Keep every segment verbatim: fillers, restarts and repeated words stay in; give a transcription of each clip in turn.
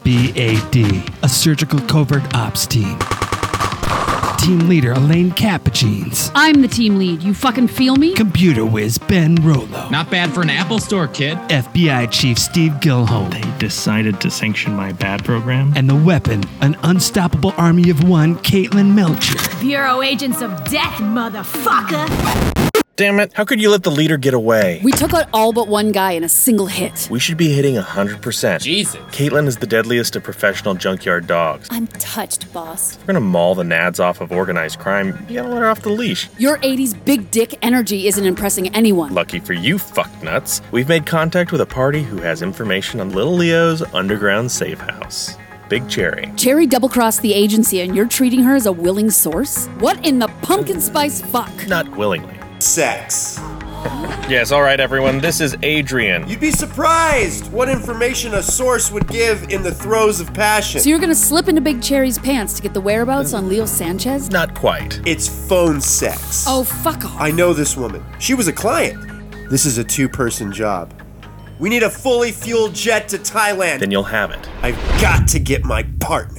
B A D, a surgical covert ops team. Team leader Elaine Cappuccines. I'm the team lead. You fucking feel me? Computer whiz Ben Rollo. Not bad for an Apple Store, kid. F B I Chief Steve Gilholm. They decided to sanction my bad program. And the weapon, an unstoppable army of one, Caitlin Melcher. Bureau agents of death, motherfucker! Damn it, how could you let the leader get away? We took out all but one guy in a single hit. We should be hitting one hundred percent. Jesus. Caitlin is the deadliest of professional junkyard dogs. I'm touched, boss. We're gonna maul the nads off of organized crime. You gotta let her off the leash. Your eighties big dick energy isn't impressing anyone. Lucky for you, fucknuts. We've made contact with a party who has information on Little Leo's underground safe house. Big Cherry. Cherry double-crossed the agency and you're treating her as a willing source? What in the pumpkin spice fuck? Not willingly. Sex. Yes, all right, everyone. This is Adrian. You'd be surprised what information a source would give in the throes of passion. So you're gonna slip into Big Cherry's pants to get the whereabouts on Leo Sanchez? Not quite. It's phone sex. Oh, fuck off. I know this woman. She was a client. This is a two-person job. We need a fully fueled jet to Thailand. Then you'll have it. I've got to get my partner.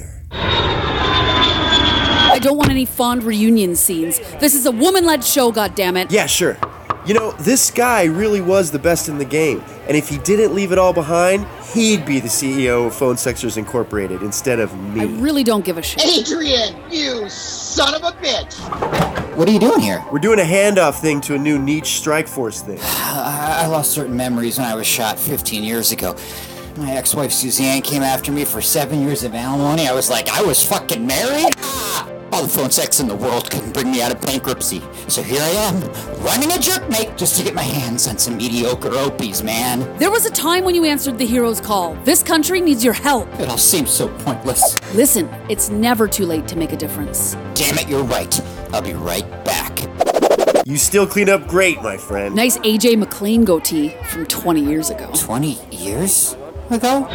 I don't want any fond reunion scenes. This is a woman-led show, goddammit. Yeah, sure. You know, this guy really was the best in the game. And if he didn't leave it all behind, he'd be the C E O of Phone Sexers Incorporated instead of me. I really don't give a shit. Adrian, you son of a bitch! What are you doing here? We're doing a handoff thing to a new niche strike force thing. I lost certain memories when I was shot fifteen years ago. My ex-wife Suzanne came after me for seven years of alimony. I was like, I was fucking married? Ah! All the phone sex in the world couldn't bring me out of bankruptcy. So here I am, running a jerk mate just to get my hands on some mediocre opies, man. There was a time when you answered the hero's call. This country needs your help. It all seems so pointless. Listen, it's never too late to make a difference. Damn it, you're right. I'll be right back. You still clean up great, my friend. Nice A J McLean goatee from twenty years ago. twenty years ago?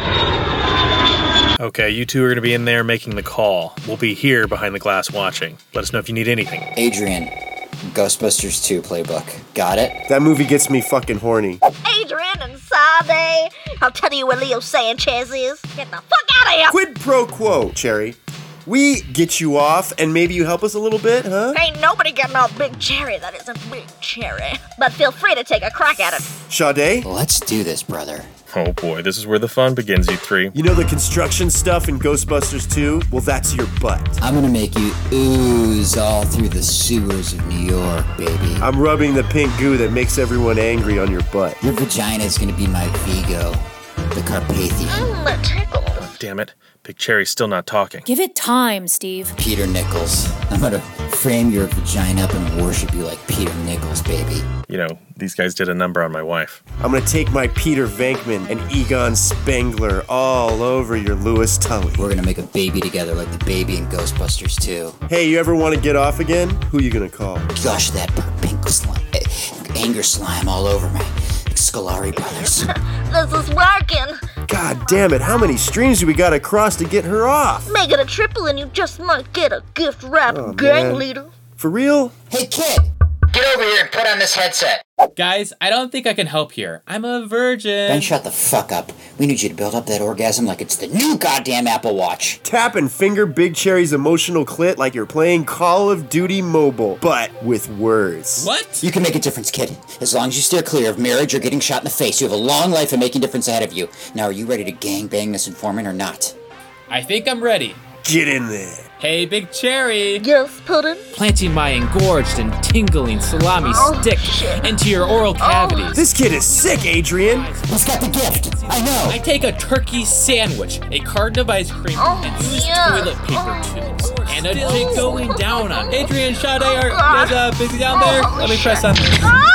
Okay, you two are going to be in there making the call. We'll be here behind the glass watching. Let us know if you need anything. Adrian, Ghostbusters two playbook. Got it? That movie gets me fucking horny. Adrian and Sade, I'll tell you where Leo Sanchez is. Get the fuck out of here! Quid pro quo, Cherry. We get you off, and maybe you help us a little bit, huh? Ain't nobody getting off Big Cherry that isn't Big Cherry. But feel free to take a crack at it. Sade? Let's do this, brother. Oh boy, this is where the fun begins, you three. You know the construction stuff in Ghostbusters two? Well, that's your butt. I'm gonna make you ooze all through the sewers of New York, baby. I'm rubbing the pink goo that makes everyone angry on your butt. Your vagina is gonna be my Vigo, the Carpathian. I'm tickled. Oh, damn it. Big Cherry's still not talking. Give it time, Steve. Peter Nichols. I'm gonna frame your vagina up and worship you like Peter Nichols, baby. You know, these guys did a number on my wife. I'm gonna take my Peter Venkman and Egon Spengler all over your Louis Tully. We're gonna make a baby together like the baby in Ghostbusters two. Hey, you ever want to get off again? Who you gonna call? Gosh, that pink slime, anger slime all over me. Scolari brothers. This is working. God damn it, how many streams do we gotta cross to get her off? Make it a triple and you just might get a gift wrap Oh, gang man. leader. For real? Hey kid, get over here and put on this headset. Guys, I don't think I can help here. I'm a virgin. Ben, shut the fuck up. We need you to build up that orgasm like it's the new goddamn Apple Watch. Tap and finger Big Cherry's emotional clit like you're playing Call of Duty Mobile, but with words. What? You can make a difference, kid. As long as you steer clear of marriage or getting shot in the face, you have a long life of making difference ahead of you. Now, are you ready to gangbang this informant or not? I think I'm ready. Get in there. Hey, Big Cherry. Yes, Puddin'? Planting my engorged and tingling salami Oh, stick shit. into your oral cavities. This kid is sick, Adrian. Who's got the gift? I know. I take a turkey sandwich, a carton of ice cream, Oh, and used yeah. toilet paper tubes, and a jig going down on it. Adrian, Sade, are you God. guys uh, busy down there? Oh, Let me press shit. on this. Oh!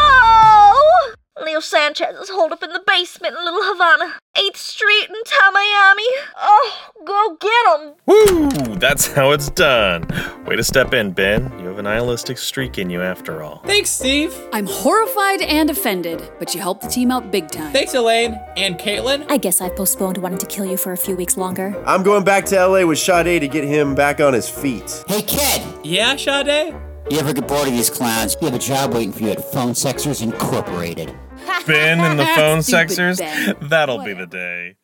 Leo Sanchez is holed up in the basement in Little Havana. eighth Street in Tamayami. Oh, go get him. Woo! That's how it's done. Way to step in, Ben. You have a nihilistic streak in you after all. Thanks, Steve. I'm horrified and offended, but you helped the team out big time. Thanks, Elaine. And Caitlin. I guess I've postponed wanting to kill you for a few weeks longer. I'm going back to L A with Sade to get him back on his feet. Hey kid, Yeah, Sade? you ever get bored of these clowns? You have a job waiting for you at Phone Sexers Incorporated. Ben and the phone Stupid sexers? Ben. That'll be the day.